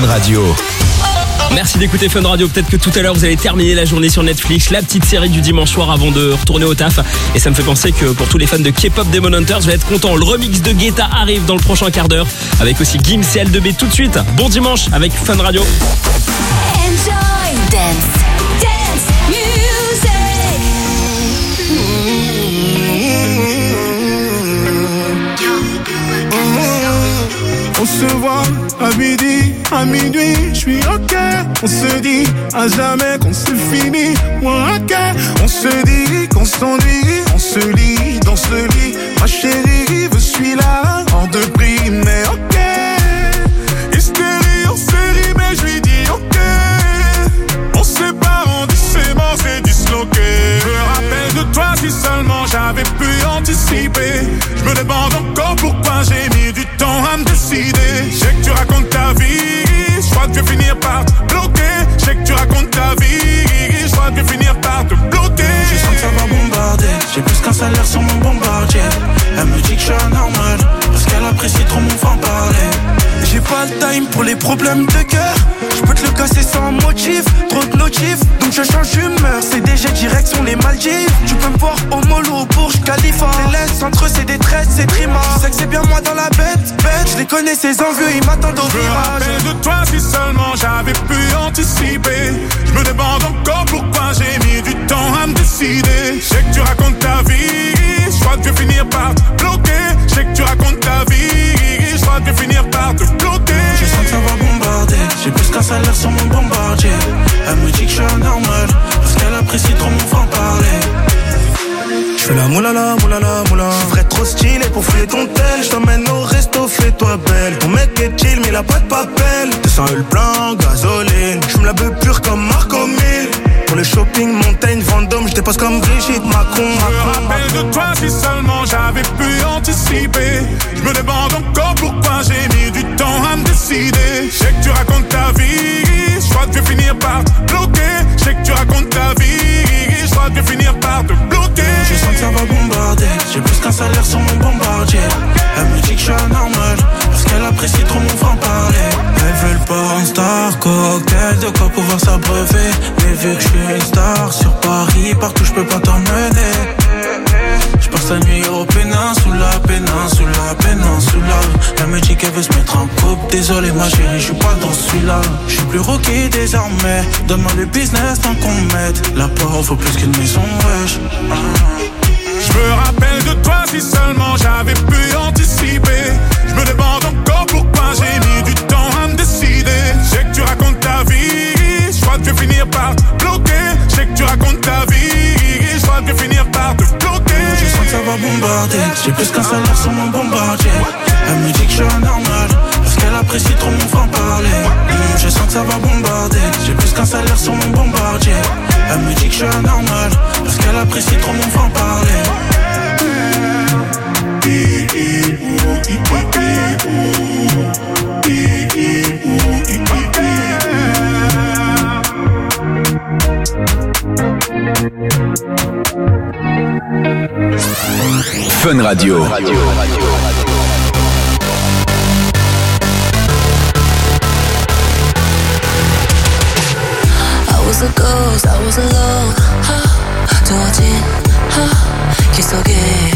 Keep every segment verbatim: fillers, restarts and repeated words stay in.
Fun Radio. Merci d'écouter Fun Radio. Peut-être que tout à l'heure vous allez terminer la journée sur Netflix, la petite série du dimanche soir avant de retourner au taf. Et ça me fait penser que pour tous les fans de K-pop Demon Hunters, je vais être content. Le remix de Guetta arrive dans le prochain quart d'heure avec aussi Gims et L deux B tout de suite. Bon dimanche avec Fun Radio. Enjoy dance, dance music. On se voit à midi, à minuit, je suis ok. On se dit à jamais qu'on se finit, moi ok. On se dit qu'on s'ennuie, on se lit dans ce lit. Ma chérie, je suis là, hors de prix, mais ok. Hystérie en série, mais je lui dis ok. On se sépare, on dit c'est mort, c'est disloqué. Je me rappelle de toi si seulement j'avais pu anticiper. Je me demande encore pourquoi j'ai mis du temps à me décider. Je sais que tu racontes ta vie, je crois que je vais finir par te bloquer. Je sais que tu racontes ta vie, je crois que je vais finir par te bloquer. Je sens que ça va bombarder, j'ai plus qu'un salaire sur mon bombardier. Elle me dit que je suis anormal, parce qu'elle apprécie trop mon franc-parler. J'ai pas le time pour les problèmes de cœur. Je peux te le casser sans motif, trop de notifs, donc je change d'humeur. C D G direction les Maldives. Tu peux me voir au mollo, au Burj Khalifa. Les laisses entre eux c'est des tresses, c'est trima. Je sais que c'est bien moi dans la bête, bête. Je les connais ces envieux, ils m'attendent au virage. Je me rappelle de toi si seulement j'avais pu anticiper. Je me demande encore pourquoi j'ai mis du temps à me décider. Je sais que tu racontes ta vie, je crois que je vais finir par te bloquer. Je sais que tu racontes ta vie, je crois que je vais finir par te bloquer. Je sens que ça va bombarder, j'ai plus qu'un salaire sur mon bombardier. Elle me dit que je suis anormal, parce qu'elle apprécie trop mon franc-parler. Je fais la moulala, moulala, moula. Je ferais trop stylé pour fouiller ton tel. Je t'emmène au resto, fais-toi belle. Ton mec est chill, mais il a pas de papel. deux cents le plein, gasoline. J'me la beuh pure comme Marco Mille. Pour le shopping, Montaigne, Vendôme, je dépasse comme Brigitte Macron. Je me rappelle de toi si seulement j'avais pu anticiper. Je me demande encore pourquoi j'ai mis du temps à me décider. Je sais que tu racontes ta vie, je crois que je vais finir par te bloquer. Je sais que tu racontes ta vie, je crois que je vais finir par te bloquer. Je sens que ça va bombarder, j'ai plus qu'un salaire sur mon bombardier. Elle me dit que je suis anormal, parce qu'elle apprécie trop mon franc-parler. Elle veut le pas un star, cocktail, de quoi pouvoir s'abreuver. Mais vu que je suis une star, sur Paris, partout je peux pas t'emmener. Je passe la nuit au péninsula, péninsula, péninsula. Elle me dit qu'elle veut se mettre en couple. Désolé ma chérie, je suis pas dans celui-là. Je suis plus rookie désormais. Donne-moi le business tant qu'on m'aide. La porte vaut plus qu'une maison, wesh. Je me rappelle de toi si seulement j'avais pu anticiper. Je me demande encore pourquoi j'ai mis du temps à me décider. Je sais que tu racontes ta vie, je crois que je vais finir par te bloquer. Je sais que tu racontes ta vie, je crois que je vais finir par te bloquer. Je sens que ça va bombarder, j'ai plus qu'un salaire sur mon bombardier. Elle me dit que je suis anormal, parce qu'elle apprécie trop mon franc-parler. mmh, Je sens que ça va bombarder, j'ai plus qu'un salaire sur mon bombardier. Elle me dit que je suis anormal, parce qu'elle apprécie trop mon franc-parler. Fun Radio. Radio. I was a ghost, I was alone. 두어진 길 속에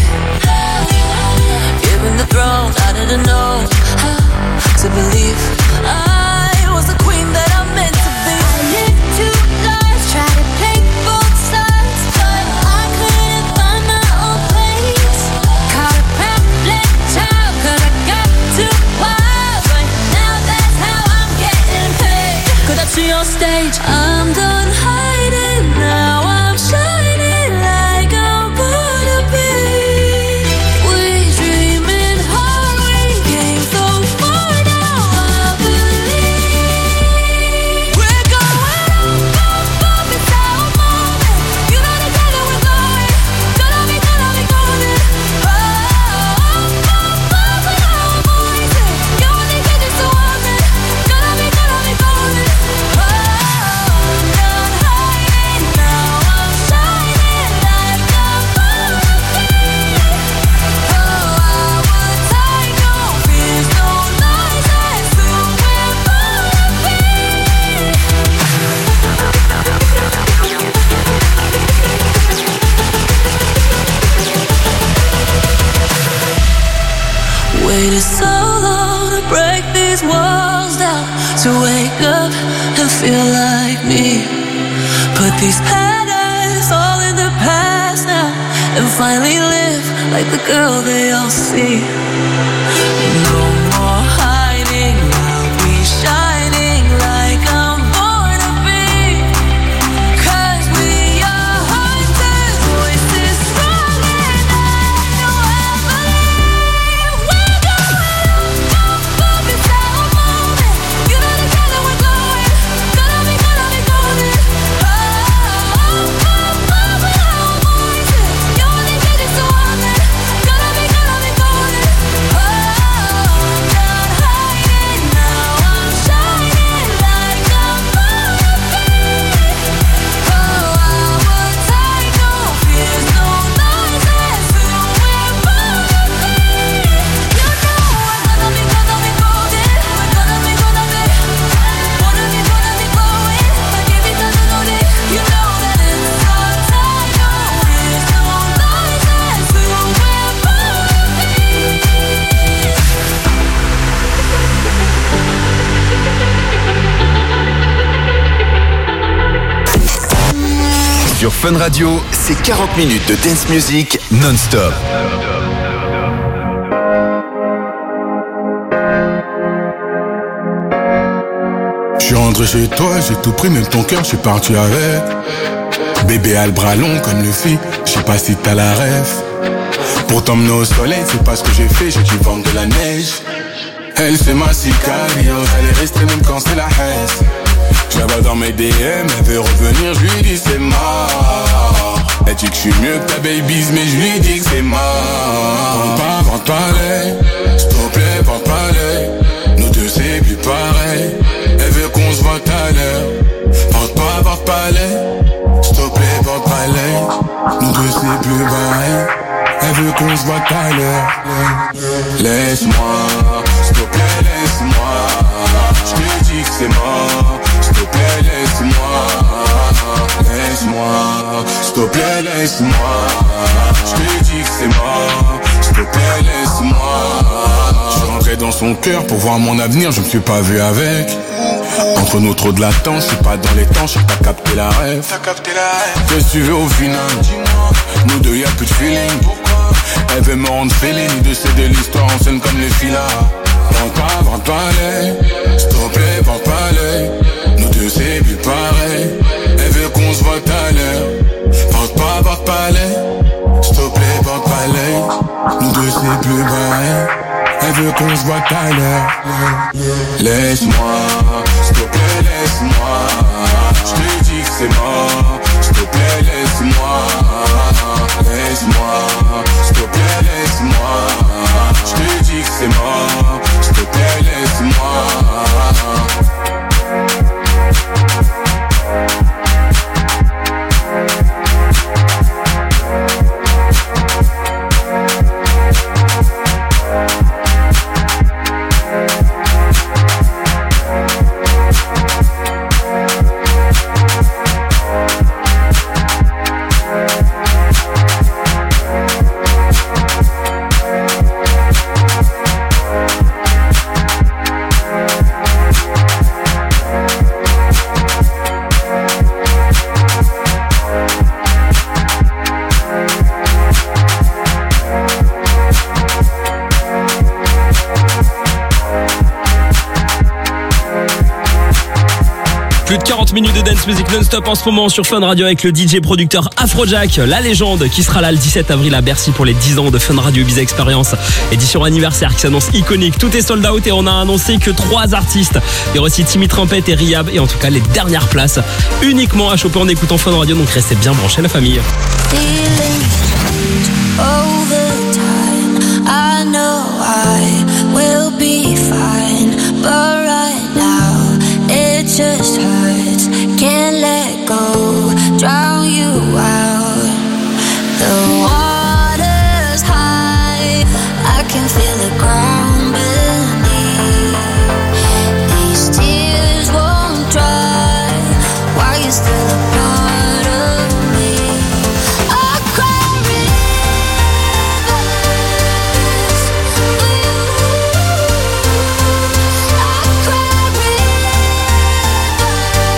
given the throne, I didn't know how to believe I was the queen that I meant to be. I lived two lives, tried to play both sides, but I couldn't find my own place. Caught a problem child, cause I got too wild, but now that's how I'm getting paid. Cause up to your stage, I'm done hiding, now I'm shining like I'm born to be. We dreaming hard, we came so far, now I believe. We're going up, up, up, it's our moment. You know together we're going. Gonna be, gonna be golden. Oh, up, up, up, with our voices. You only get this one, man. Gonna be, gonna be golden. Oh, I'm done hiding. feel like me. Put these patterns all in the past now and finally live like the girl they all see. No more hiding, I'll be shining like I'm born to be. 'Cause we are hunters, voices strong enough to believe. We're going up, up, up, it's our moment. You know together we're glowing. Gonna be, gonna be golden. Oh, up, up, up with our voices. You only get it so often. Gonna be, gonna be golden. Oh, I'm not hiding now. I'm shining like I'm born to be. Oh, our tide, no fears, no lies. That's who we're born to be. You know we're gonna be, gonna be golden. We're gonna be, gonna be, gonna be, gonna be glowing. Like every time you know it, you know that it's our tide. No fears, no lies. That's who we're born to be. Sur Fun Radio, c'est quarante minutes de dance music non-stop. Je suis rentré chez toi, j'ai tout pris, même ton cœur, je suis parti avec. Bébé a le bras long comme le fit, je sais pas si t'as la ref. Pour t'emmener au soleil, c'est pas ce que j'ai fait, j'ai dû vendre de la neige. Elle c'est ma sicario, elle est restée même quand c'est la haine. Je la vois dans mes D M, elle veut revenir, je lui dis c'est mort. Elle dit que je suis mieux que ta babies, mais je lui dis que c'est mort. Vente pas, vente pas l'œil, s'il te plaît, vente pas l'œil. Nous deux c'est plus pareil, elle veut qu'on se voit à l'heure. Vente pas, vente pas l'œil, s'il te plaît, vente pas l'œil. Nous deux c'est plus pareil, elle veut qu'on se voit à l'heure. Laisse-moi, s'il te plaît, laisse-moi. Je te dis que c'est mort, s'il te plaît, laisse-moi. Laisse-moi, s'il te plaît, laisse-moi. Je te dis que c'est mort, s'il te plaît, laisse-moi. Je suis rentré dans son cœur pour voir mon avenir, je me suis pas vu avec. Entre nous trop de latence, je suis pas dans les temps, je sais pas capter la rêve. Qu'est-ce que tu veux au final? Nous deux y'a plus de feeling. Elle veut me rendre féline, de céder l'histoire en scène comme les filas. Vente pas, vente pas l'œil, s'il te plaît, vente pas l'œil. Nous deux c'est plus pareil, elle veut qu'on se voit à l'heure. Vente pas, vente pas l'œil, s'il te plaît, vente pas l'œil. Nous deux c'est plus pareil, elle veut qu'on se voit à l'heure. Laisse-moi, s'il te plaît, laisse-moi. Je te dis que c'est mort, s'il te plaît, laisse-moi. Laisse-moi, s'il te plaît, laisse-moi. Je te dis que c'est mort, s'il te plaît, laisse-moi. Plus de quarante minutes de dance music non-stop en ce moment sur Fun Radio avec le D J producteur Afrojack, la légende, qui sera là le dix-sept avril à Bercy pour les dix ans de Fun Radio Ibiza Experience. Édition anniversaire qui s'annonce iconique. Tout est sold out et on a annoncé que trois artistes. Il y aura aussi Timmy Trumpet et Rihab et en tout cas les dernières places uniquement à choper en écoutant Fun Radio. Donc restez bien branchés la famille. Just hurts, can't let go, drown you out. The water's high, I can feel the ground beneath. These tears won't dry, while you're still a part of me. I cry rivers for you. I cry rivers.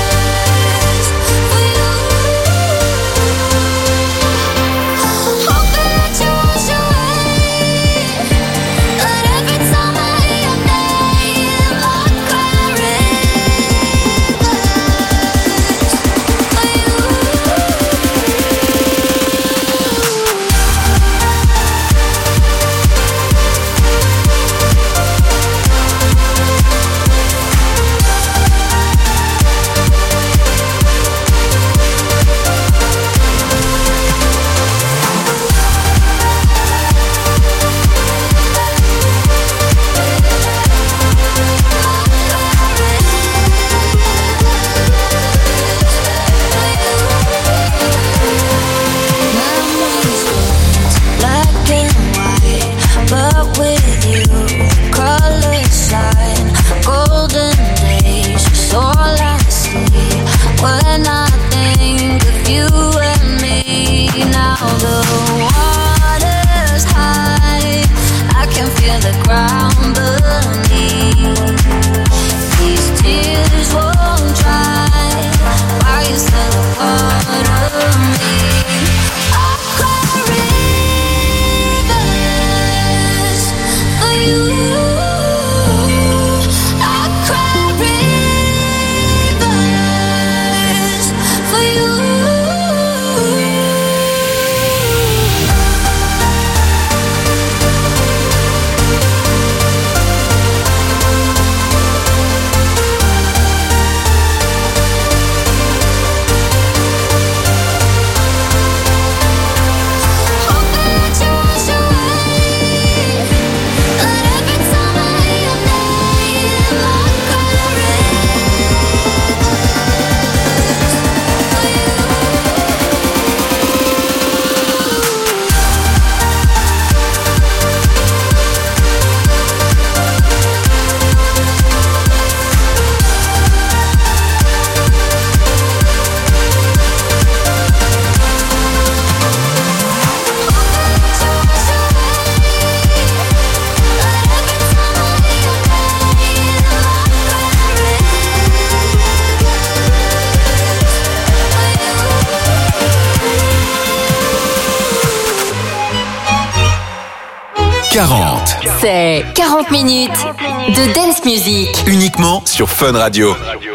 quarante. C'est quarante minutes de dance music. Uniquement sur Fun Radio.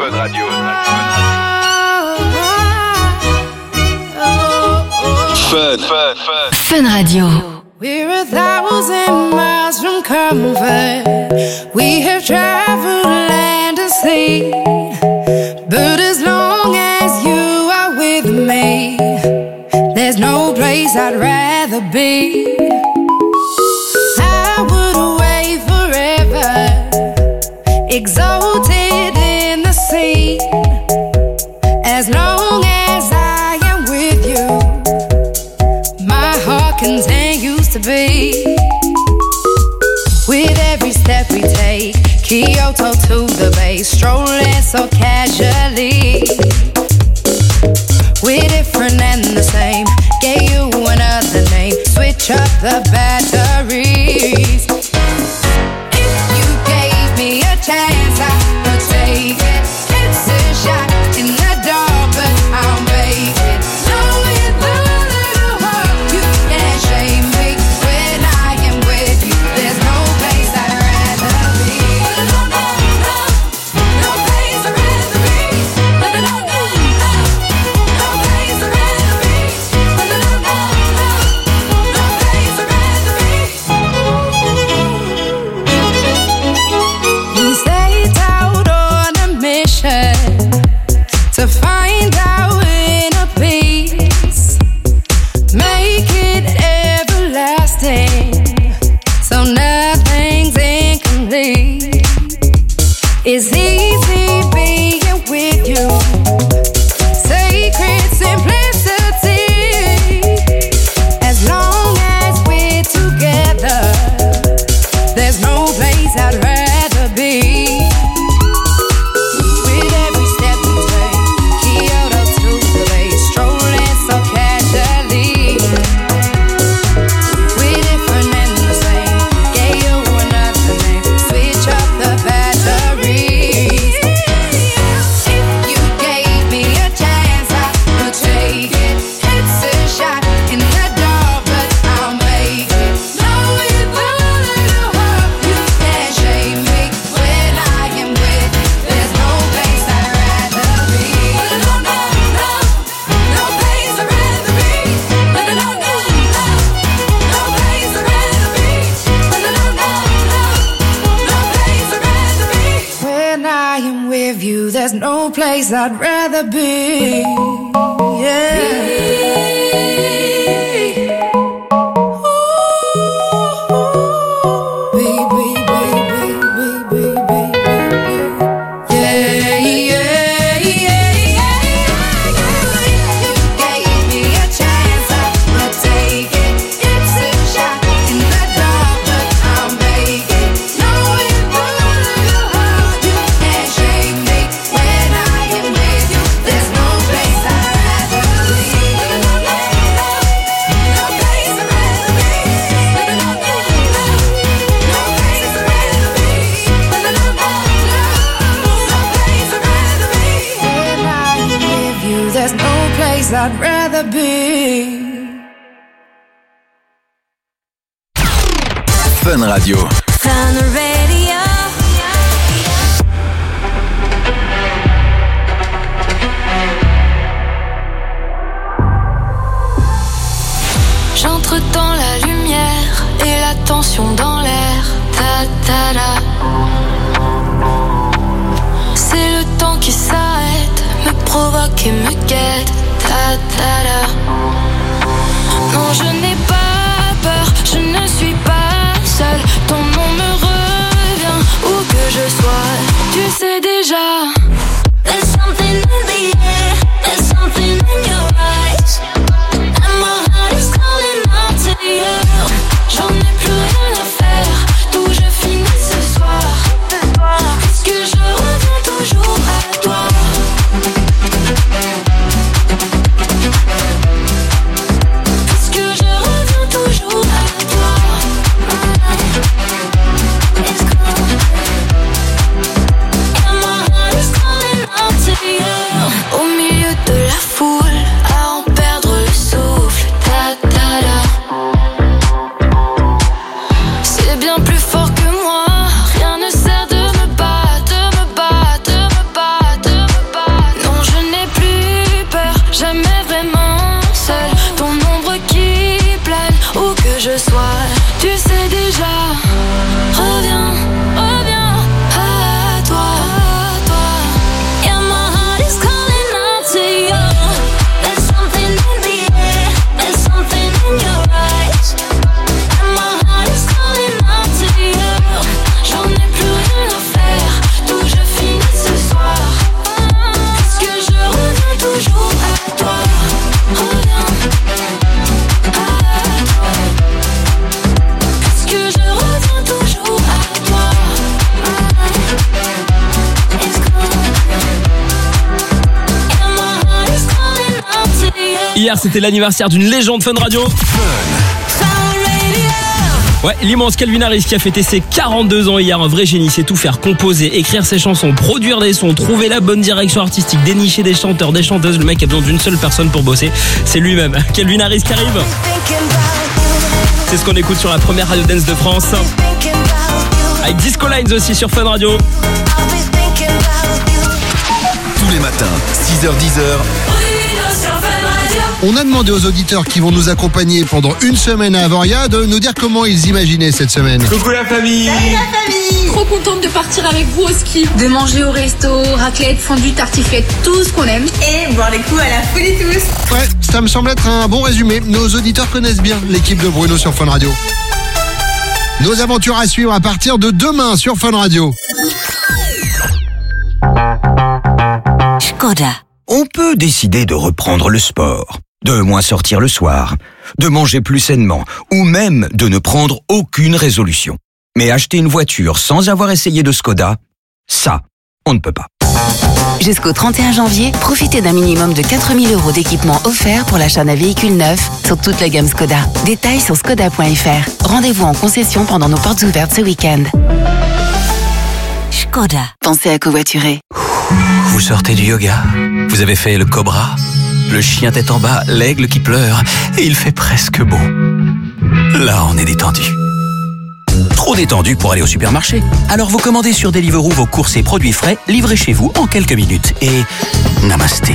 Fun, fun, fun. Fun Radio. We're a thousand miles from comfort. We have traveled land and sea. But as long as you are with me, there's no place I'd rather be. I would away forever, exalted in the sea. As long as I am with you, my heart continues to beat. With every step we take, Kyoto to the bay, strolling so casually. We're different and the same, gave you another name, switch up the batteries. If you gave me a chance, I would take it. It's a shot in the dark, but I'll make it. Knowing the little hope you can't shame me. When I am with you, there's no place I'd rather be. No, no, no, no place I'd rather be. No, no, no, no, no place I'd rather be. No, no, no, no, no place I'd rather be. We set out on a mission to find our inner peace, make it everlasting, so nothing's incomplete. It's easy being with you, sacred simplicity. As long as we're together, there's no place I'd rather be. With every step we take, Kyoto to the bay, strolling so casually. We're different and the same, gave you another name, switch up the batteries. If you gave me a chance, I would take it. It's a shot in the dark, but I'll make it. Knowing the little hope you can't shame me. When I am with you, there's no place I'd rather be. No, no, no, no place I'd rather be. No, no, no, no, no place I'd rather be. No, no, no, no, no place I'd rather be. When I am with you, there's no place I'd rather be. Yeah. I'd rather be. Fun Radio. Fun Radio. J'entre dans la lumière et la tension dans l'air. Ta ta da. C'est le temps qui s'arrête, me provoque et me guette. Ta ta da. Non, je n'ai pas peur, je ne suis pas seule. Ton nom me revient où que je sois. Tu sais déjà. There's something in the air, there's something in your eyes. And my heart is calling out to you. J'en ai plus rien à faire, d'où je finis ce soir. Puisque je reviens toujours à toi. Puisque je reviens toujours à toi. It's cool. And my heart is toujours à toi. Reviens à toi. Est-ce que je reviens toujours à toi? It's gone. And my heart is calling out to you. Hier, c'était l'anniversaire d'une légende Fun Radio. Ouais, l'immense Calvin Harris qui a fêté ses quarante-deux ans hier, un vrai génie, sait tout faire, composer, écrire ses chansons, produire des sons, trouver la bonne direction artistique, dénicher des chanteurs, des chanteuses. Le mec a besoin d'une seule personne pour bosser, c'est lui-même. Calvin Harris qui arrive. C'est ce qu'on écoute sur la première radio dance de France. Avec Disco Lines aussi sur Fun Radio. Tous les matins, six heures dix heures. On a demandé aux auditeurs qui vont nous accompagner pendant une semaine à Avoria de nous dire comment ils imaginaient cette semaine. Coucou la famille. Salut la famille. Trop contente de partir avec vous au ski, de manger au resto, raclette, fondue, tartiflette, tout ce qu'on aime. Et boire les coups à la folie tous. Ouais, ça me semble être un bon résumé. Nos auditeurs connaissent bien l'équipe de Bruno sur Fun Radio. Nos aventures à suivre à partir de demain sur Fun Radio. Skoda. On peut décider de reprendre le sport, de moins sortir le soir, de manger plus sainement, ou même de ne prendre aucune résolution. Mais acheter une voiture sans avoir essayé de Skoda, ça, on ne peut pas. Jusqu'au trente et un janvier, profitez d'un minimum de quatre mille euros d'équipement offert pour l'achat d'un véhicule neuf sur toute la gamme Skoda. Détails sur skoda point f r. Rendez-vous en concession pendant nos portes ouvertes ce week-end. Skoda. Pensez à covoiturer. Vous sortez du yoga, vous avez fait le cobra, le chien tête en bas, l'aigle qui pleure, et il fait presque beau. Là, on est détendu. Trop détendu pour aller au supermarché. Alors vous commandez sur Deliveroo vos courses et produits frais, livrés chez vous en quelques minutes. Et namasté.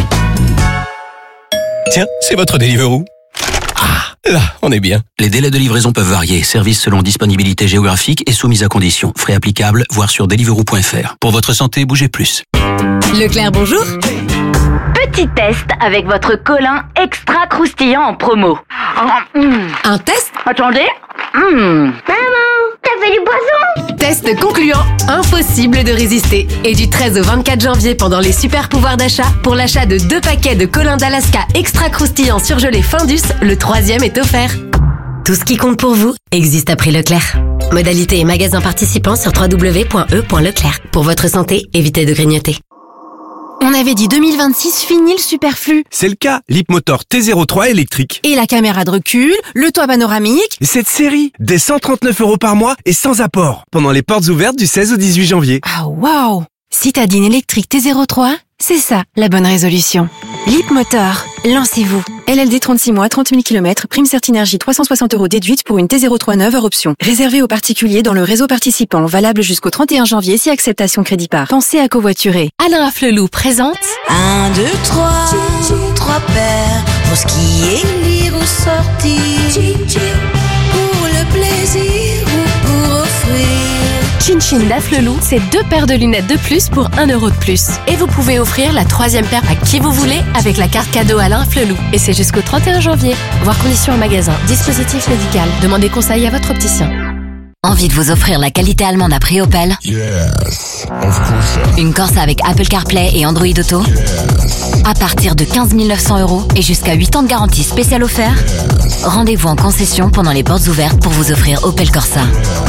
Tiens, c'est votre Deliveroo. Ah, là, on est bien. Les délais de livraison peuvent varier. Service selon disponibilité géographique et soumise à conditions. Frais applicables, voir sur deliveroo point f r. Pour votre santé, bougez plus. Leclerc, bonjour. Petit test avec votre colin extra croustillant en promo. Un test? Attendez. Mmh. Maman, t'as fait du poisson? Test concluant, impossible de résister. Et du treize au vingt-quatre janvier, pendant les super pouvoirs d'achat, pour l'achat de deux paquets de colin d'Alaska extra croustillant surgelé Findus, le troisième est offert. Tout ce qui compte pour vous existe à prix Leclerc. Modalité et magasin participants sur w w w point e point leclerc. Pour votre santé, évitez de grignoter. On avait dit deux mille vingt-six, fini le superflu. C'est le cas, l'Hipmotor T zéro trois électrique. Et la caméra de recul, le toit panoramique. Et cette série, des cent trente-neuf euros par mois et sans apport. Pendant les portes ouvertes du seize au dix-huit janvier. Ah waouh! Si t'as dit une électrique T zéro trois, c'est ça la bonne résolution. Leapmotor, lancez-vous. L L D trente-six mois, trente mille kilomètres, prime Certinergie trois cent soixante euros déduite pour une T zéro trois neuve hors option. Réservé aux particuliers dans le réseau participant, valable jusqu'au trente et un janvier si acceptation crédit par. Pensez à covoiturer. Alain Afflelou présente Un, deux, trois, trois paires pour skier, lire ou sortir. Pour le plaisir ou pour offrir. Chin Chin d'Afflelou, c'est deux paires de lunettes de plus pour un euro de plus. Et vous pouvez offrir la troisième paire à qui vous voulez avec la carte cadeau Alain Afflelou. Et c'est jusqu'au trente et un janvier. Voir conditions en magasin. Dispositif médical. Demandez conseil à votre opticien. Envie de vous offrir la qualité allemande à prix Opel? Yes, of course. Une Corsa avec Apple CarPlay et Android Auto? Yes. À partir de quinze mille neuf cents euros et jusqu'à huit ans de garantie spéciale offert? Yes. Rendez-vous en concession pendant les portes ouvertes pour vous offrir Opel Corsa.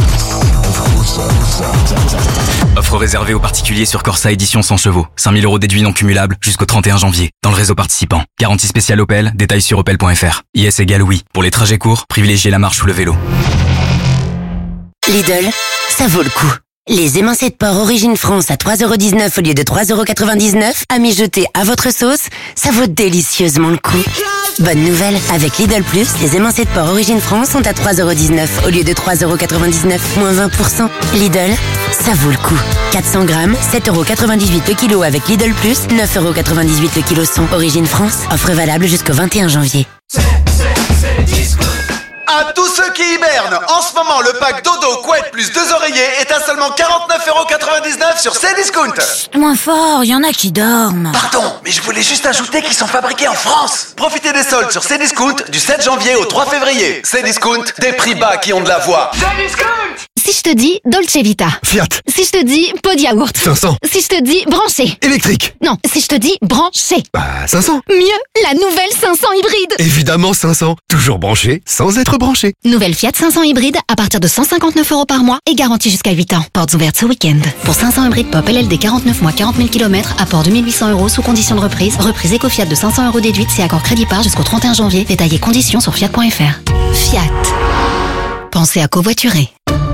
Offre réservée aux particuliers sur Corsa édition cent chevaux. cinq mille euros déduits non cumulables jusqu'au trente et un janvier. Dans le réseau participant. Garantie spéciale Opel, détails sur opel point f r. I S égale oui. Pour les trajets courts, privilégiez la marche ou le vélo. Lidl, ça vaut le coup. Les émincés de porc Origine France à trois euros dix-neuf au lieu de trois euros quatre-vingt-dix-neuf, à mijoter à votre sauce, ça vaut délicieusement le coup. Bonne nouvelle, avec Lidl Plus, les émincés de porc Origine France sont à trois euros dix-neuf au lieu de trois euros quatre-vingt-dix-neuf, moins vingt pour cent. Lidl, ça vaut le coup. quatre cents grammes, sept euros quatre-vingt-dix-huit le kilo avec Lidl Plus, neuf euros quatre-vingt-dix-huit le kilo son. Origine France, offre valable jusqu'au vingt et un janvier. À tous ceux qui hibernent, en ce moment, le pack dodo, couette plus deux oreillers est à seulement quarante-neuf euros quatre-vingt-dix-neuf sur Cdiscount. Moins fort, y en a qui dorment. Pardon, mais je voulais juste ajouter qu'ils sont fabriqués en France. Profitez des soldes sur Cdiscount du sept janvier au trois février. Cdiscount, des prix bas qui ont de la voix. Cdiscount! Si je te dis Dolce Vita. Fiat. Si je te dis pot de yaourt. cinq cents. Si je te dis branché. Électrique. Non, si je te dis branché. Bah, cinq cents. Mieux, la nouvelle cinq cents hybride. Évidemment cinq cents. Toujours branché, sans être branché. Nouvelle Fiat cinq cents hybride à partir de cent cinquante-neuf euros par mois et garantie jusqu'à huit ans. Portes ouvertes ce week-end. Pour cinq cents hybride pop L L D quarante-neuf mois, quarante mille kilomètres, apport deux mille huit cents euros sous condition de reprise. Reprise éco-Fiat de cinq cents euros déduite si accord crédit par jusqu'au trente et un janvier. Détaillés conditions sur fiat point f r. Fiat. Pensez à covoiturer.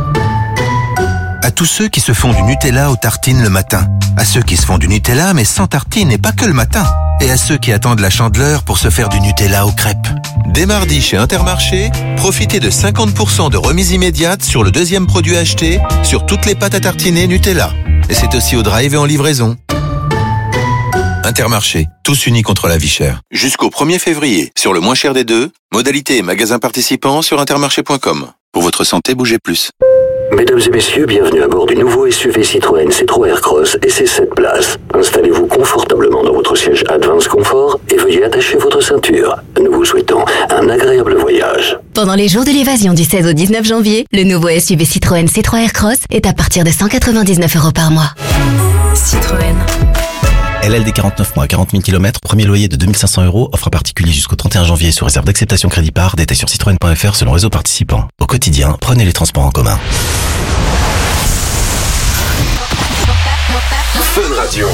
À tous ceux qui se font du Nutella aux tartines le matin. À ceux qui se font du Nutella mais sans tartines et pas que le matin. Et à ceux qui attendent la Chandeleur pour se faire du Nutella aux crêpes. Dès mardi chez Intermarché, profitez de cinquante pour cent de remise immédiate sur le deuxième produit acheté sur toutes les pâtes à tartiner Nutella. Et c'est aussi au drive et en livraison. Intermarché, tous unis contre la vie chère. Jusqu'au premier février, sur le moins cher des deux, modalités et magasins participants sur intermarché point com. Pour votre santé, bougez plus. Mesdames et messieurs, bienvenue à bord du nouveau S U V Citroën C trois Aircross et ses sept places. Installez-vous confortablement dans votre siège Advance Confort et veuillez attacher votre ceinture. Nous vous souhaitons un agréable voyage. Pendant les jours de l'évasion du seize au dix-neuf janvier, le nouveau S U V Citroën C trois Aircross est à partir de cent quatre-vingt-dix-neuf euros par mois. Citroën. L L D quarante-neuf mois, quarante mille kilomètres, premier loyer de deux mille cinq cents euros, offre à particulier jusqu'au trente et un janvier sous réserve d'acceptation crédit par, détail sur citroën point f r selon réseau participant. Au quotidien, prenez les transports en commun. Fun Radio.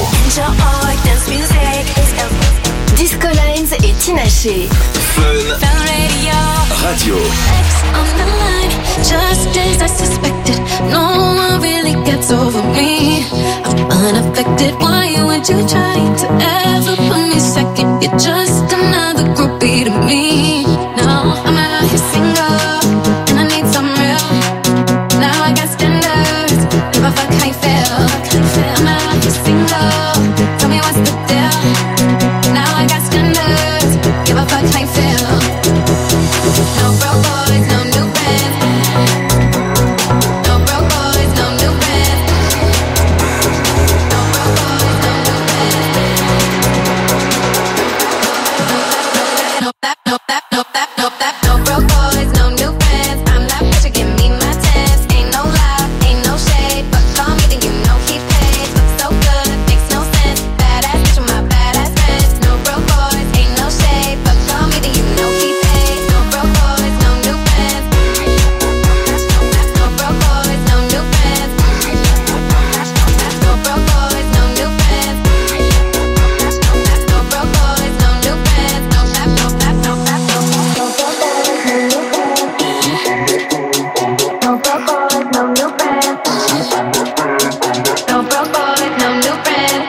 Disco Lines et Tinashe. Fun Radio. On the line, just as I suspected. No one really gets over me. I'm unaffected. Why would you try to ever put me second? You're just another groupie to me. No, I'm out here single, and I need some real. Now I got standards. Give a fuck how you feel. I'm out here single. Tell me what's the deal. Now I got standards. Give a fuck how you feel. No broke boys, no new friends. No broke boys, no new friends. No broke boys, no new friends. No that, no that, no that, no that. No broke boys, no new friends. I'm not bitch, give me my tens. Ain't no lie, ain't no shade, but call me then you know he paid. Look so good, makes no sense. Badass bitch with my badass friends. No broke boys, ain't no shade, but call me then you know he paid. No broke boys, no new friends. No broke boys, no new friends. No broke boys, no new friends. No broke boys, no new friends. No that, no that, no that, no No broke boys, no new friends. No broke boys, no new friends.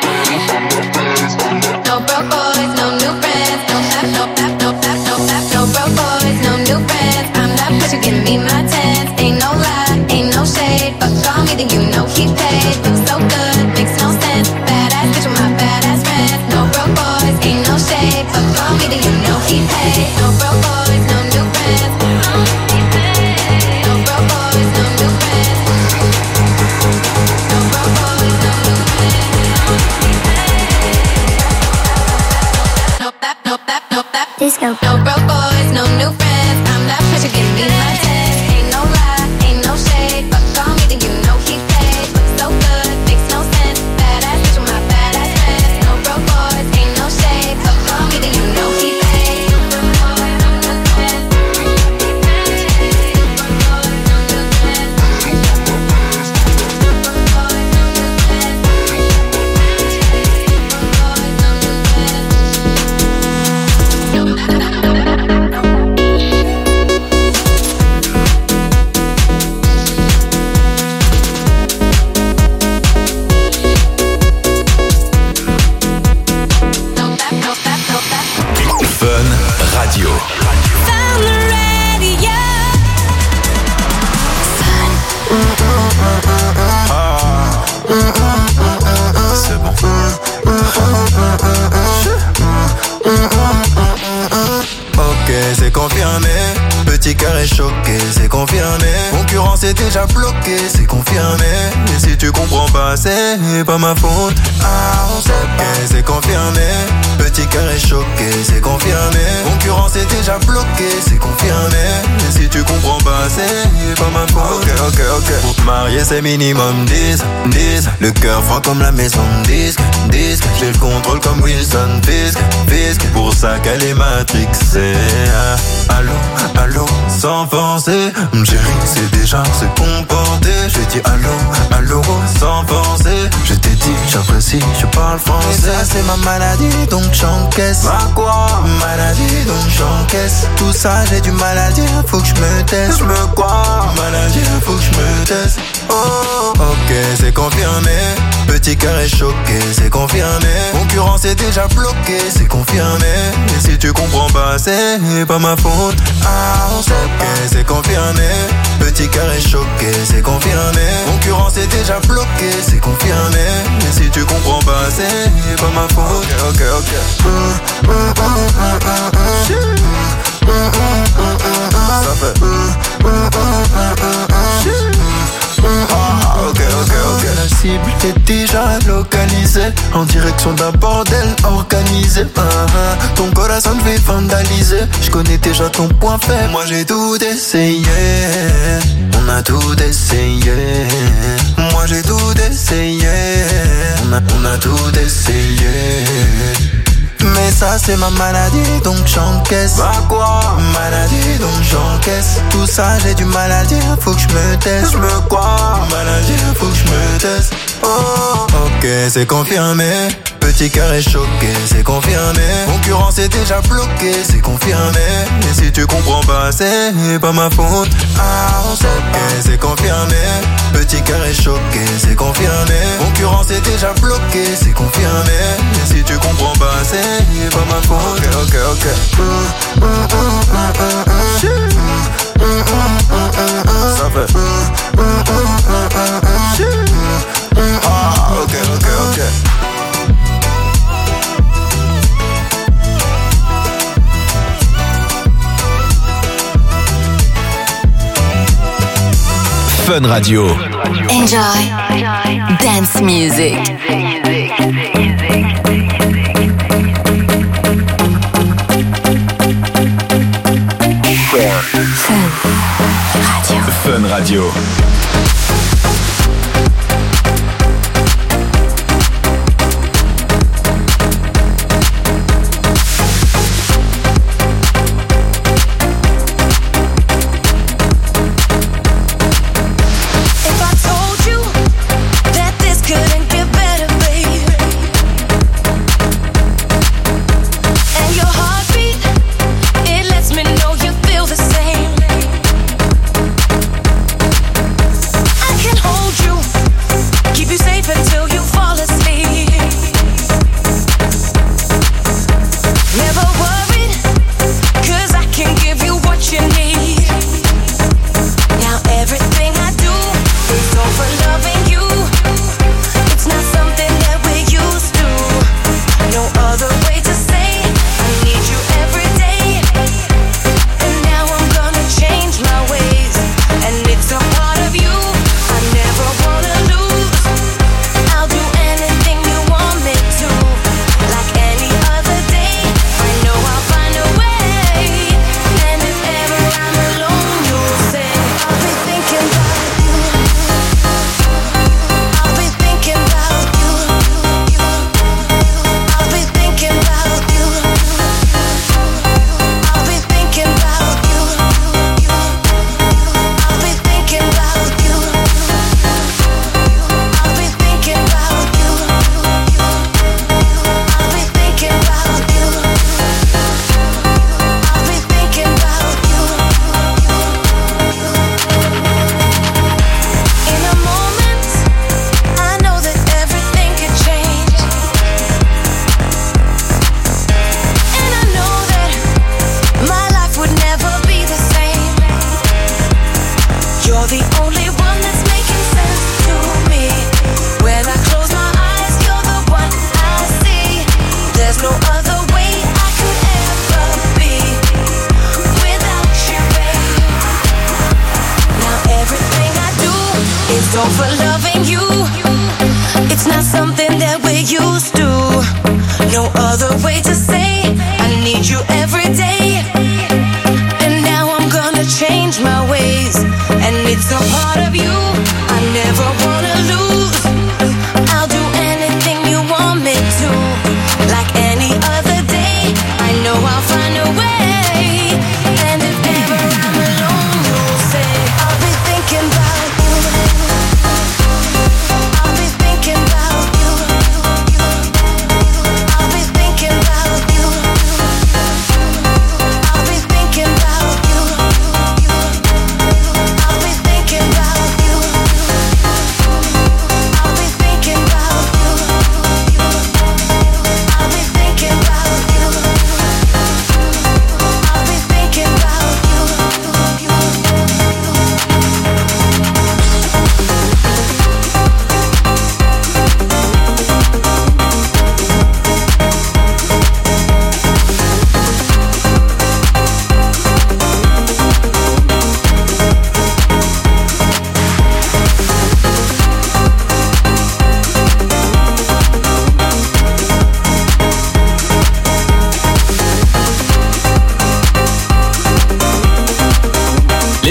No broke boys, no new friends. No that, no that, no that, no that. No broke boys, no new friends. I'm that bitch, you give me my tens. Ain't no lie, ain't no shade, but call me then you know he paid. Look so good, makes no sense. Badass bitch with my badass friends. No broke boys, ain't no shade, but call me then you know he paid. No broke boys, no new friends. No broke boys, no new friends. No broke boys, no new friends. No that, no that, no that. Disco. No broke boys, no new friends. I'm that bitch, you give me my tens. Ain't no lie, ain't no shade, but call me then you know he paid. Look so good, makes no sense. Badass bitch with my badass friends. No broke boys, ain't no shade, but call me then you know he paid. No broke boys, no new friends. No broke boys, no new friends. Fun Radio. C'est bon. Ok. c'est confirmé. Petit cœur est choqué, c'est confirmé. Concurrence est déjà bloquée, c'est confirmé. Et si tu comprends pas, c'est pas ma faute. Ah, on sait pas, c'est confirmé. Petit cœur est choqué, c'est confirmé. Concurrence est déjà bloquée, c'est confirmé. Et si tu comprends pas, c'est pas ma faute. Ok, ok, ok. Pour te marier, c'est minimum dix, dix. Le cœur froid comme la maison disque, disque. J'ai le contrôle comme Wilson Fisk, Fisk. Pour ça qu'elle est matrixée. Allô, allô, sans penser. Chérie, c'est déjà se comporter. J'ai dit allô, allô, sans penser. Je t'ai dit, j'apprécie, je parle français. Et ça, c'est ma maladie, donc j'encaisse. Ma quoi? Maladie, donc j'encaisse. Tout ça, j'ai du mal à dire, faut que je me teste. Je me quoi? Maladie, faut que je me teste. Oh, ok, c'est confirmé. Petit cœur est choqué, c'est confirmé. Concurrence est déjà bloquée, c'est confirmé. Et si tu comprends pas, c'est pas ma faute. Ah, on sait pas, c'est confirmé. Petit cœur est choqué, c'est confirmé. Concurrence est déjà bloquée, c'est confirmé. Et si tu comprends pas, c'est pas ma faute. Ok, ok, ok. Ça fait. Ah, ok, ok, ok. La cible est déjà localisée en direction d'un bordel organisé. Ah, ah. Ton corazon je vais vandaliser. Je connais déjà ton point faible. Moi j'ai tout essayé. On a tout essayé. Moi j'ai tout essayé. On a, on a tout essayé. Mais ça c'est ma maladie, donc j'encaisse. Bah quoi? Maladie, donc j'encaisse. Tout ça j'ai du mal à dire, faut que je me teste. Je me quoi? Maladie, faut que je me teste. Oh, ok, c'est confirmé. Petit cœur est choqué, c'est confirmé. Concurrence est déjà bloquée, c'est confirmé. Et si tu comprends pas, c'est pas ma faute. Ah, on sait pas, c'est confirmé. Petit cœur est choqué, c'est confirmé. Concurrence est déjà bloquée, c'est confirmé. Et si tu comprends pas, c'est pas ma faute. Ok, ok, ok. Ça fait. Ah, ok, ok, ok. Fun Radio. Enjoy dance music. Fun Radio. Fun Radio.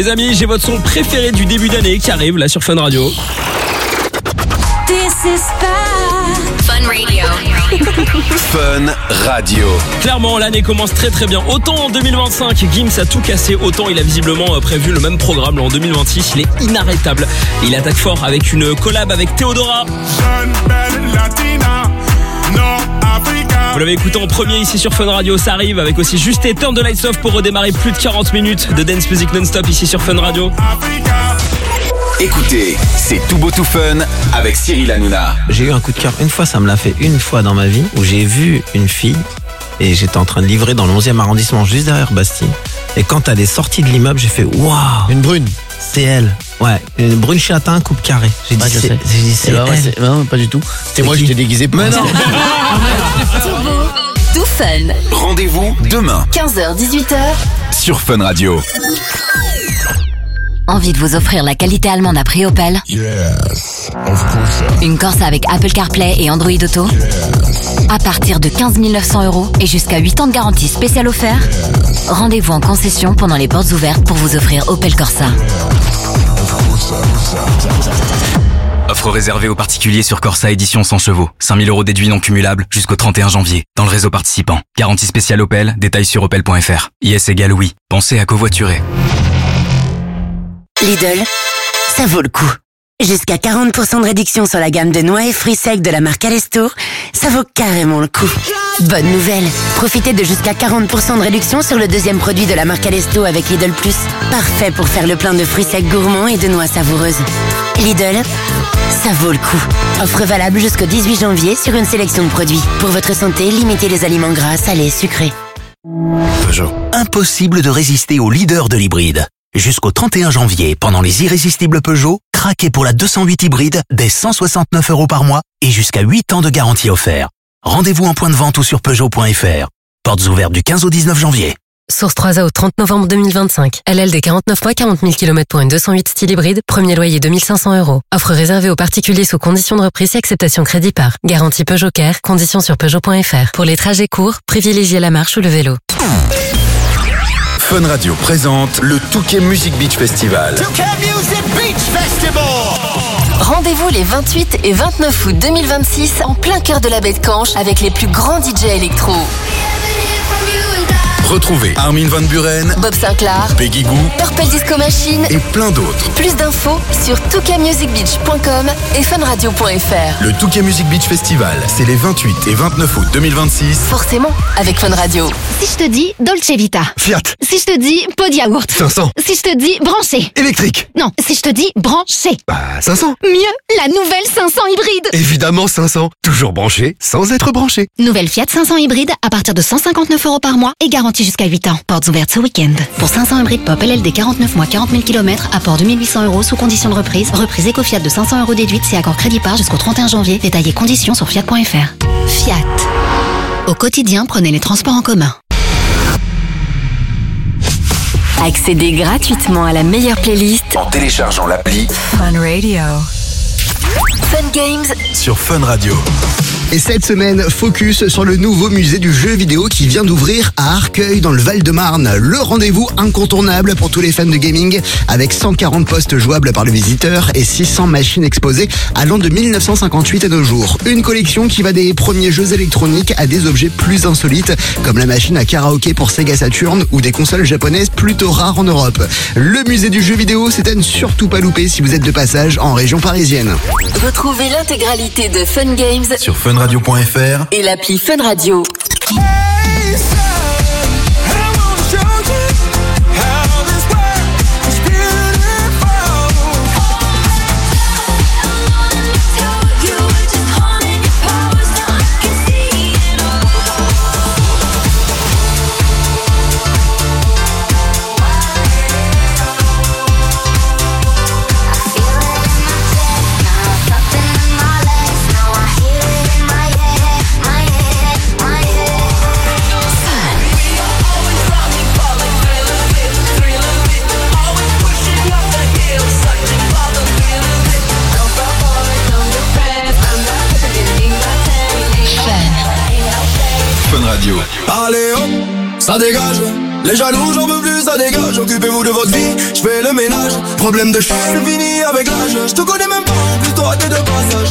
Les amis, j'ai votre son préféré du début d'année qui arrive là sur Fun Radio. This is Fun Radio. Fun Radio. Clairement, l'année commence très très bien. Autant en deux mille vingt-cinq, Gims a tout cassé, autant il a visiblement prévu le même programme là, en deux mille vingt-six. Il est inarrêtable. Il attaque fort avec une collab avec Théodora. Vous l'avez écouté en premier ici sur Fun Radio, ça arrive avec aussi Juste et Turn the Lights Off pour redémarrer plus de quarante minutes de dance music non-stop ici sur Fun Radio. Écoutez, c'est Tout Beau Tout Fun avec Cyril Hanouna. J'ai eu un coup de cœur une fois, ça me l'a fait une fois dans ma vie, où j'ai vu une fille et j'étais en train de livrer dans le onzième arrondissement, juste derrière Bastille. Et quand elle est sortie de l'immeuble, j'ai fait waouh. Une brune. C'est elle. Ouais, une brune châtain, coupe carré. J'ai bah, dit je c'est, sais. j'ai dit, c'est bah, ouais, elle. c'est, non, pas du tout. C'est moi, j'étais déguisé pour. Mais non. Tout fun. Rendez-vous demain, quinze heures dix-huit heures. sur Fun Radio. Envie de vous offrir la qualité allemande à prix Opel? Yes, of course. Une Corsa avec Apple CarPlay et Android Auto? À partir de quinze mille neuf cents euros et jusqu'à huit ans de garantie spéciale offert? Rendez-vous en concession pendant les portes ouvertes pour vous offrir Opel Corsa. Offre réservée aux particuliers sur Corsa édition cent chevaux. cinq mille euros déduits non cumulables jusqu'au trente et un janvier. Dans le réseau participant. Garantie spéciale Opel, détails sur opel point f r. I S égale oui. Pensez à covoiturer. Lidl, ça vaut le coup. Jusqu'à quarante pour cent de réduction sur la gamme de noix et fruits secs de la marque Alesto, ça vaut carrément le coup. Bonne nouvelle, profitez de jusqu'à quarante pour cent de réduction sur le deuxième produit de la marque Alesto avec Lidl Plus. Parfait pour faire le plein de fruits secs gourmands et de noix savoureuses. Lidl, ça vaut le coup. Offre valable jusqu'au dix-huit janvier sur une sélection de produits. Pour votre santé, limitez les aliments gras, salés, sucrés. Peugeot. Impossible de résister au leader de l'hybride. Jusqu'au trente et un janvier, pendant les irrésistibles Peugeot, craquez pour la deux cent huit hybride dès cent soixante-neuf euros par mois et jusqu'à huit ans de garantie offert. Rendez-vous en point de vente ou sur peugeot point f r. Portes ouvertes du quinze au dix-neuf janvier. Source trois A au trente novembre deux mille vingt-cinq. L L D quarante-neuf mois, quarante mille kilomètres pour une deux cent huit style hybride. Premier loyer deux mille cinq cents euros. Offre réservée aux particuliers sous conditions de reprise et acceptation crédit par. Garantie Peugeot Care. Conditions sur peugeot point f r. Pour les trajets courts, privilégiez la marche ou le vélo. Fun Radio présente le Touquet Music Beach Festival. Touquet Music Beach Festival. Rendez-vous les vingt-huit et vingt-neuf août deux mille vingt-six en plein cœur de la baie de Canche avec les plus grands D J électro. Retrouvez Armin van Buren, Bob Sinclair, Peggy Goo, Purple Disco Machine et plein d'autres. Plus d'infos sur touquet music beach point com et fun radio point f r. Le Touquet Music Beach Festival, c'est les vingt-huit et vingt-neuf août deux mille vingt-six. Forcément, avec Fun Radio. Si je te dis Dolce Vita. Fiat. Si je te dis pot de yaourt. cinq cents. Si je te dis branché. Électrique. Non, si je te dis branché. Bah, cinq cents. Mieux, la nouvelle cinq cents hybride. Évidemment cinq cents. Toujours branché, sans être branché. Nouvelle Fiat cinq cents hybride à partir de cent cinquante-neuf euros par mois et garantie jusqu'à huit ans. Portes ouvertes ce week-end. Pour cinq cents hybrides pop L L D quarante-neuf mois, quarante mille kilomètres, apport deux mille huit cents euros sous condition de reprise. Reprise éco-Fiat de cinq cents euros déduite, c'est accord crédit par jusqu'au trente et un janvier. Détaillés conditions sur fiat point f r. Fiat. Au quotidien, prenez les transports en commun. Accédez gratuitement à la meilleure playlist En téléchargeant l'appli Fun Radio. Fun Games sur Fun Radio. Et cette semaine, focus sur le nouveau musée du jeu vidéo qui vient d'ouvrir à Arcueil dans le Val-de-Marne. Le rendez-vous incontournable pour tous les fans de gaming avec cent quarante postes jouables par le visiteur et six cents machines exposées allant de mille neuf cent cinquante-huit à nos jours. Une collection qui va des premiers jeux électroniques à des objets plus insolites comme la machine à karaoké pour Sega Saturn ou des consoles japonaises plutôt rares en Europe. Le musée du jeu vidéo, c'est à ne surtout pas louper si vous êtes de passage en région parisienne. Retrouvez l'intégralité de Fun Games sur fun radio point f r et l'appli Fun Radio. Radio. Allez hop, ça dégage. Les jaloux, j'en peux plus, ça dégage. Occupez-vous de votre vie, je fais le ménage. Problème de ch**, c'est fini avec l'âge. Je te connais même pas, en plus toi t'es de passage.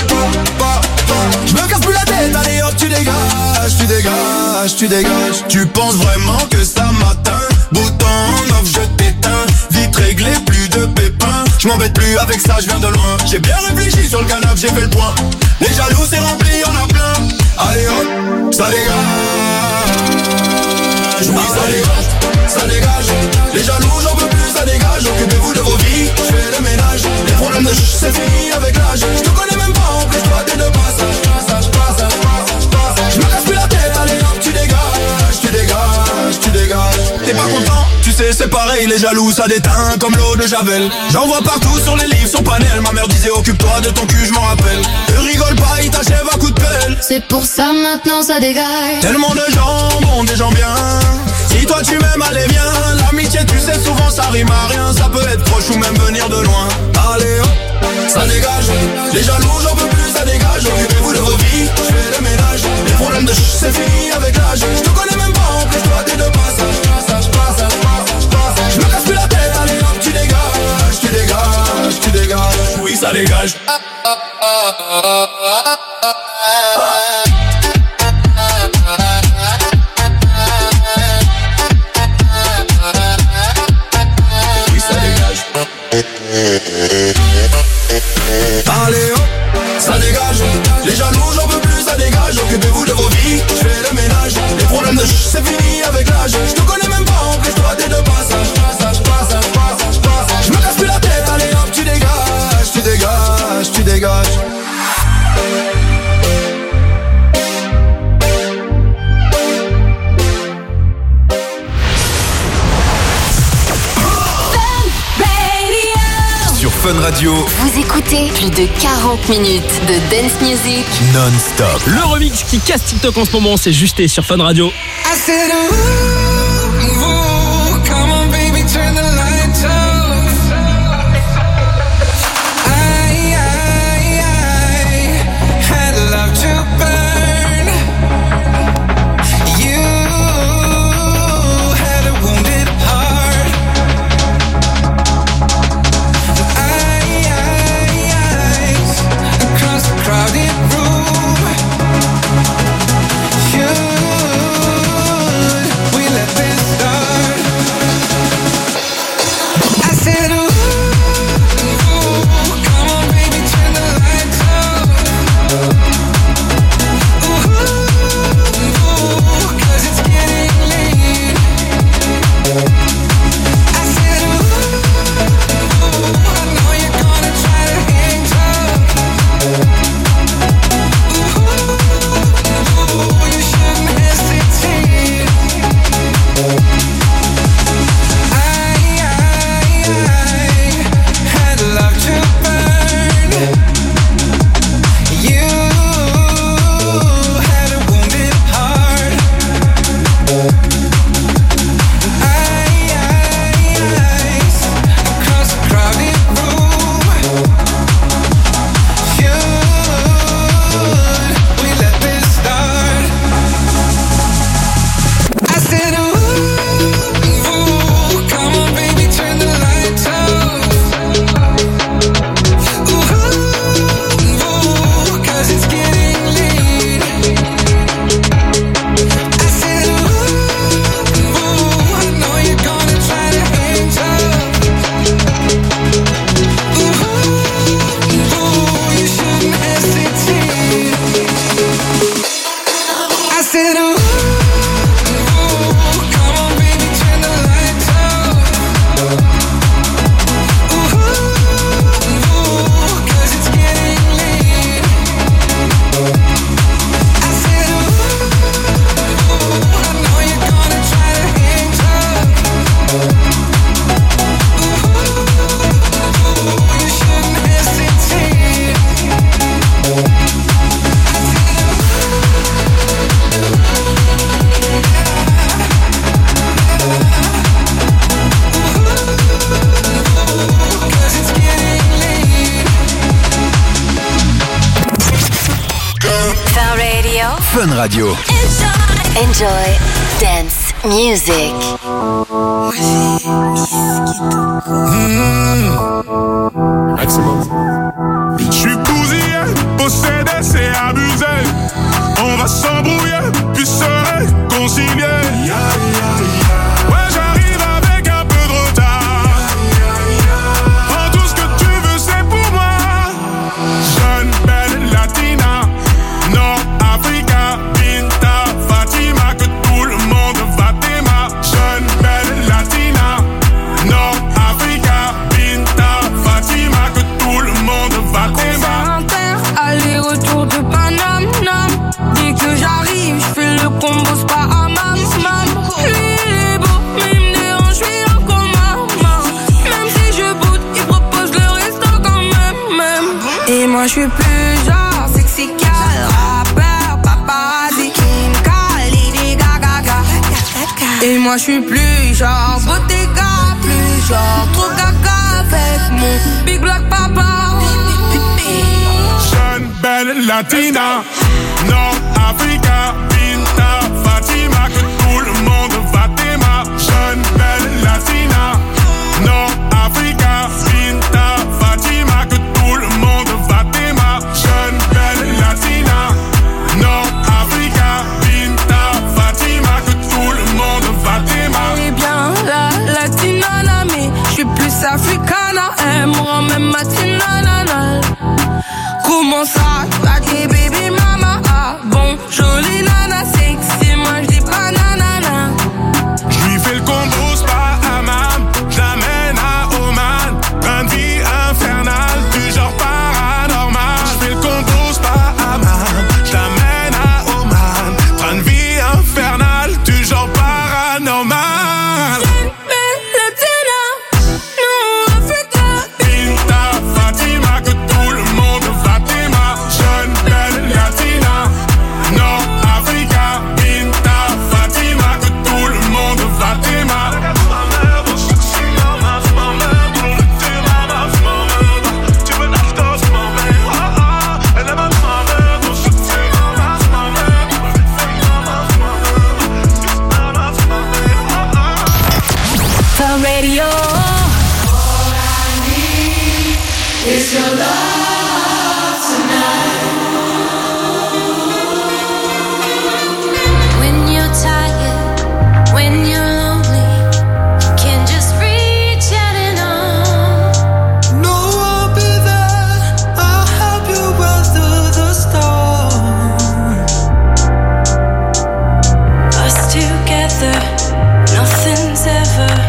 Je me casse plus la tête, allez hop, tu dégages, tu dégages, tu dégages. Tu penses vraiment que ça m'atteint? Bouton off, je t'éteins. Vite réglé, plus de pépins. Je m'embête plus avec ça, je viens de loin. J'ai bien réfléchi sur le canapé, j'ai fait le point. Les jaloux, c'est rempli, y'en a plein. Allez hop, ça dégage. Oui, ça dégage, ça dégage. Les jaloux, j'en peux plus, ça dégage. Occupez-vous de vos vies, je fais le ménage. Les problèmes de ch**, c'est fini avec l'âge. Je te connais même pas, en plus toi t'es de passage. Passage, passage, passage, passage. Je me casse plus la tête, allez hop, tu dégages. Tu dégages, tu dégages. T'es pas content? Tu sais, c'est pareil, les jaloux, ça déteint comme l'eau de Javel. J'en vois partout sur les livres, sur panel. Ma mère disait, occupe-toi de ton cul, je m'en rappelle. Ne rigole pas, il t'achève à coup de pelle. C'est pour ça maintenant ça dégage. Tellement de gens, bon, des gens bien. Si toi tu m'aimes, allez viens. L'amitié, tu sais, souvent ça rime à rien. Ça peut être proche ou même venir de loin. Allez hop, ça dégage. Les jaloux, j'en peux plus, ça dégage. Occupez-vous de vos vies, je fais le ménage. Les problèmes de ch**, c'est fini avec l'âge. Je te connais même pas, en plus toi t'es de passage. Passage, passage, passage, passage. Je me casse plus la tête, allez hop, tu dégages. Tu dégages, tu dégages. Oui, ça dégage. Allez hop, ça dégage. Les jaloux, j'en peux plus, ça dégage. Occupez-vous de vos vies, je fais le ménage. Les problèmes de ch**, c'est fini avec l'âge. Je te connais même pas, en plus toi t'es de passage. Passage, passage, passage, passage. Je me casse plus la tête, allez hop, tu dégages. Tu dégages, tu dégages. Sur Fun Radio, Vous écoutez plus de quarante minutes de dance music non-stop. Le remix qui casse TikTok en ce moment, c'est Justé sur Fun Radio. I said, ooh, ooh, come on baby, turn the lights off. I, I, I had love to burn. You had a wounded heart. I, I, eyes across the crowded room. Should we let this start? I said, ooh, ooh, come on baby, turn the lights off. Ooh, ooh, 'cause it's getting late. I said, ooh, ooh, I know you're gonna try to hang tough. Ooh, ooh, you shouldn't hesitate. I, I, I had love to burn. You had a wounded heart. I, I, eyes across the crowded room. Should we let this start? I said, ooh, ooh, come on baby, turn the lights off. Ooh, ooh, 'cause it's getting late. I said, ooh, ooh, I know you're gonna try to hang tough. Ooh, ooh, you shouldn't hesitate. I said, ooh, ooh, come on baby, turn the lights off. Ooh, ooh, 'cause it's getting late. I said, ooh, ooh, I know you're gonna try to hang tough. Ooh, ooh, you shouldn't hesitate. Fun Radio. Fun Radio. Enjoy dance music. suis plus genre sexy gal, rappeur, paparazzi, Kim Khalid, Gaga. Et moi je suis plus genre Bottega, plus genre trop gaga avec mon big black papa. Jeune, belle latina, Nord-Africa, Binta, Fatima, que tout le monde va t'aimer. Jeune, belle latina, Nord-Africa, Binta, Fatima, que tout le monde va t'aimer. Jeune, belle latina, Nord-Africa, Binta, Fatima, que tout le monde va t'aimer. Eh bien, la latina, mais je suis plus africana, elle me rend même matinana. Comment ça, t'as des baby mama, ah bon, jolie nana, sexy, moi j'dis pas nanana. J'lui fais le combo spa hammam, j'l'amène à Oman, train de vie infernal, du genre paranormal. J'fais le combo spa hammam, j'l'amène à Oman, train de vie infernal, du genre paranormal. Radio. All I need is your love tonight. When you're tired, when you're lonely, you can just reach out and on. No, I'll be there. I'll help you weather the storm. Us together, nothing's ever.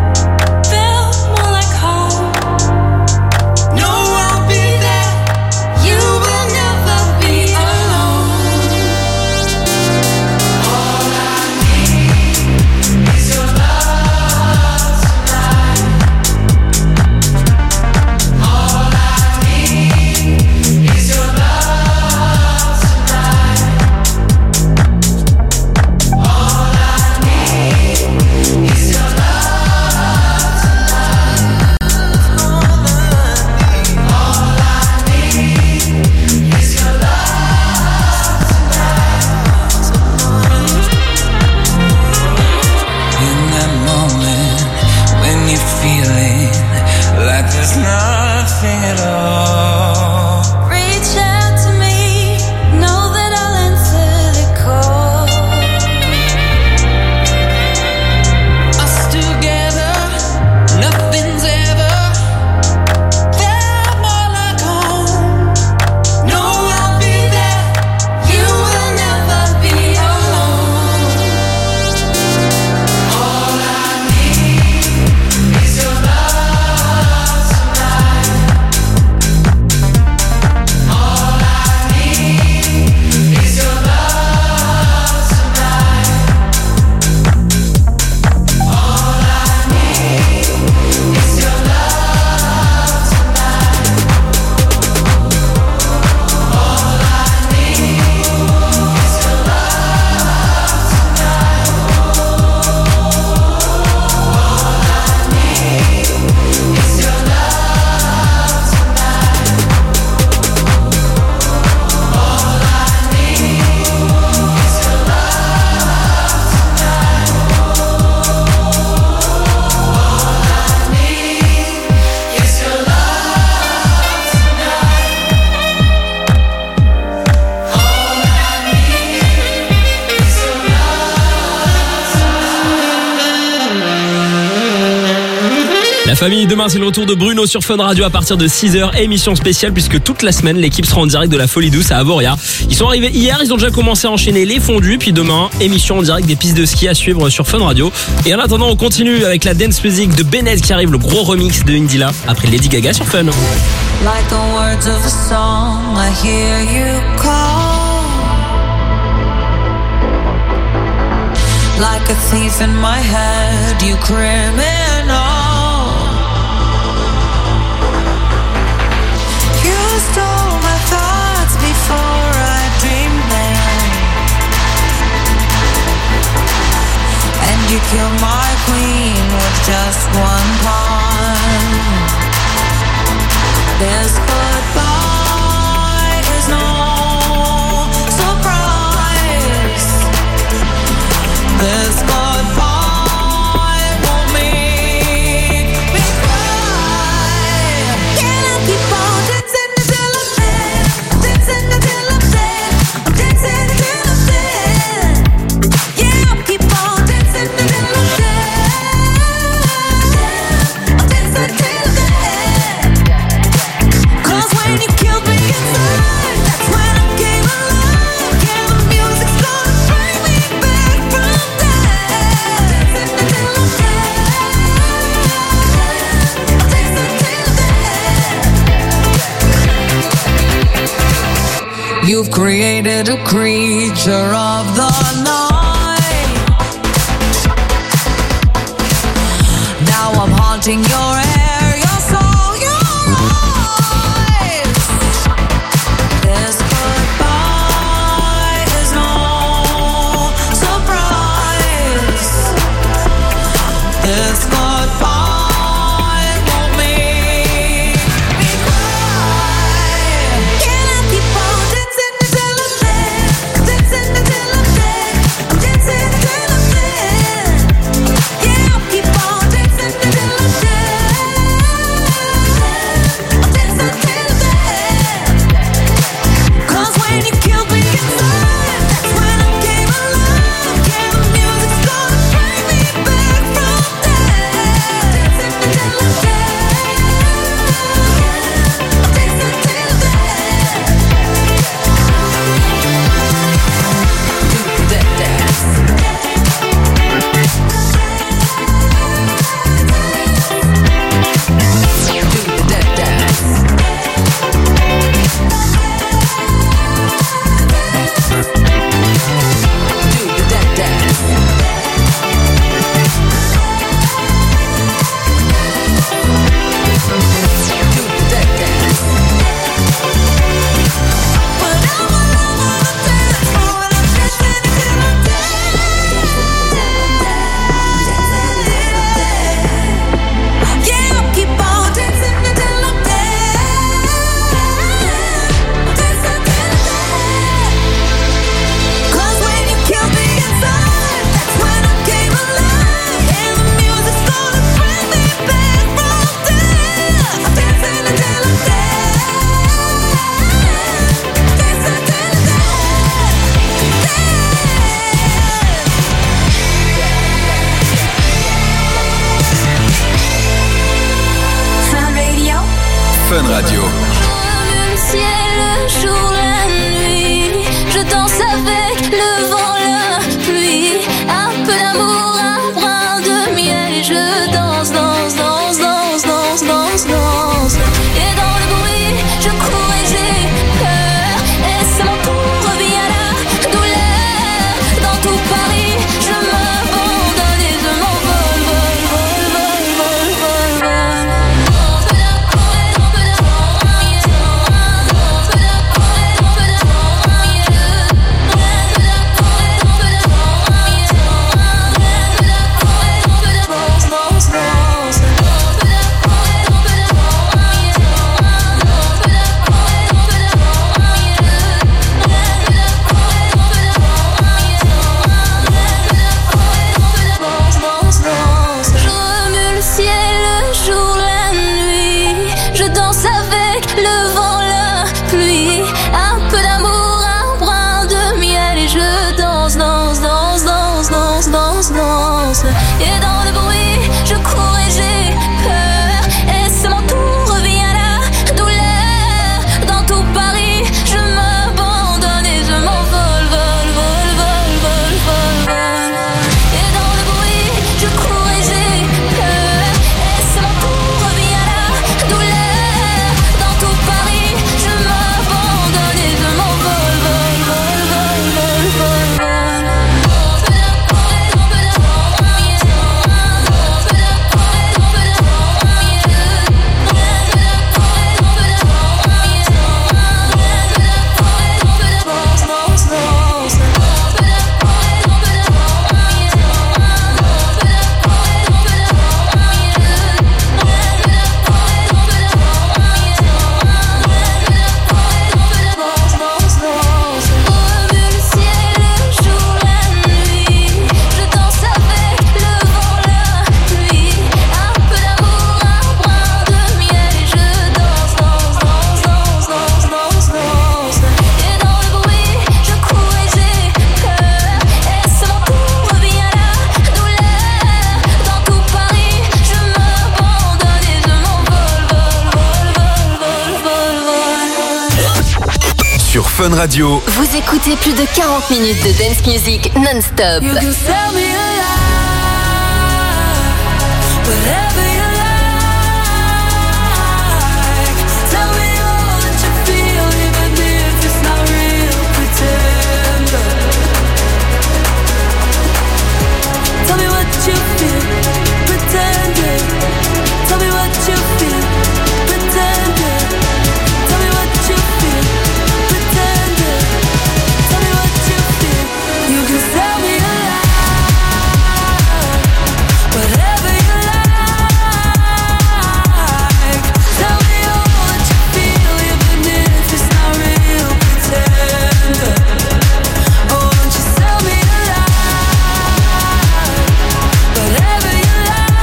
La famille, demain c'est le retour de Bruno sur Fun Radio à partir de six heures, émission spéciale puisque toute la semaine l'équipe sera en direct de la Folie Douce à Avoria. Ils sont arrivés hier, ils ont déjà commencé à enchaîner les fondus, puis demain émission en direct des pistes de ski à suivre sur Fun Radio. Et en attendant on continue avec la dance music de Bennett qui arrive, le gros remix de Indila après Lady Gaga sur Fun. Like the words of a song, I hear you call. Like a thief in my head, you criminal. You stole my You killed my queen with just one punch. This goodbye is no surprise. This goodbye won't make me cry. Can I keep on dancing until I'm dead? Dancing until I'm dead. I'm dancing until I'm dead. Yeah, I'll keep on dancing until I'm dead. I'm dancing until I'm dead. 'Cause when you killed me inside, that's when I came alive. Yeah, the music's gonna bring me back from death. Dancing until I'm dead. Dancing until I'm dead. You've created a creature of the night. Now I'm haunting your hair, your soul, your eyes. This goodbye is no surprise. This goodbye won't make me cry. Can I keep on dancing until I'm dead? Dancing until I'm dead. I'm dancing until I'm dead. Yeah, I'll keep on dancing until I'm dead. I'm dancing until I'm dead. 'Cause when you killed me inside, that's when I came alive. Yeah, the music's gonna bring me back from death. Dancing until I'm dead. I'm dancing until I'm dead. Do the dance. Do the dance. Do the dance. Do the dance. But I'm all over the dance floor and I'm dancing until I'm dead. Yeah, I'll keep on dancing until I'm dead. Dancing until I'm dead. 'Cause when you killed me inside, that's when I came alive. And the music's gonna bring me back from death. I'm dancing until I'm dead. Dancing until I'm dead. Fun Radio. Fun Radio. Le ciel, le jour, la nuit. Je danse avec le vent, la pluie. Un peu d'amour, un brin de miel. Et je danse, danse, danse, danse, danse, danse, danse. Et dans le bruit, je cours et j'ai peur. Et c'est mon tour, revient la douleur. Dans tout Paris, je m'abandonne et je m'envole, vol, vol, vol, vol, vol, vol. Je remue le ciel, le jour, la nuit. Je danse avec le vent, la pluie. Un peu d'amour, un brin de miel. Et je danse, danse, danse, danse, danse, danse, danse. Et dans le bruit, je cours et j'ai peur. Et c'est mon tour, revient la douleur. Dans tout Paris, je m'abandonne et je m'envole, vol, vol, vol, vol, vol, vol. Et dans le bruit, je cours et j'ai peur. Et c'est mon tour, revient la douleur. Dans tout Paris, je m'abandonne et je m'envole, vol, vol, vol, vol, vol, vol. Fun Radio. Vous écoutez plus de quarante minutes de dance music non-stop. You can sell me a lie, whatever you like. Tell me all that you feel, even if it's not real. Pretend. Tell me what you feel, pretend it. Tell me what you feel, pretend it. Tell me what you feel, pretend it. Tell me what you feel. You can sell me a lie, whatever you like. Tell me all that you feel, even if it's not real. Pretend. Oh, won't you sell me a lie, whatever you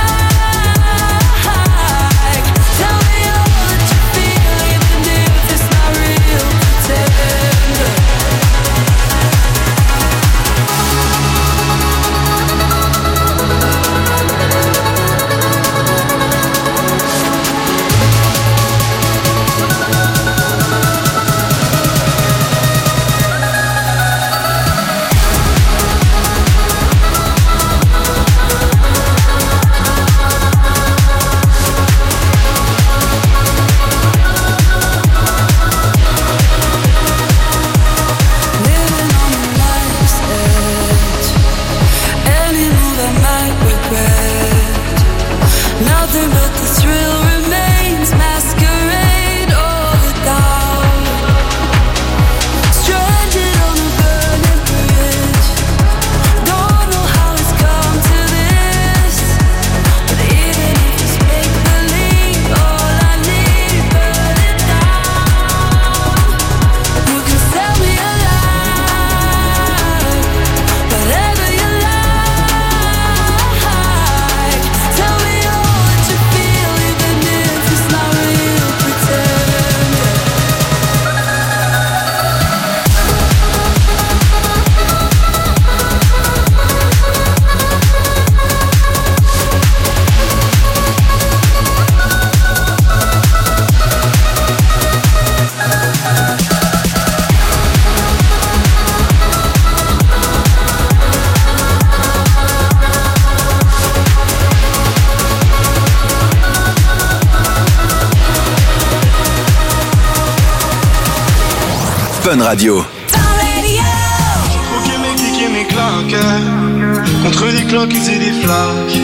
like. Tell me all that you feel, even if it's not real. Pretend. Living on life's edge, any move I might regret. Nothing but the thrill remains, masquerade all the doubt. Stranded on a burning bridge, don't know how it's come to this. But even if it's make believe, all I need is burn it down. You can sell me a lie, whatever you like. Tell me all that you feel, even if it's not real. Pretend. Fun Radio. Faut qu'aimer, kicker mes claques. Contre des cloques et des flaques.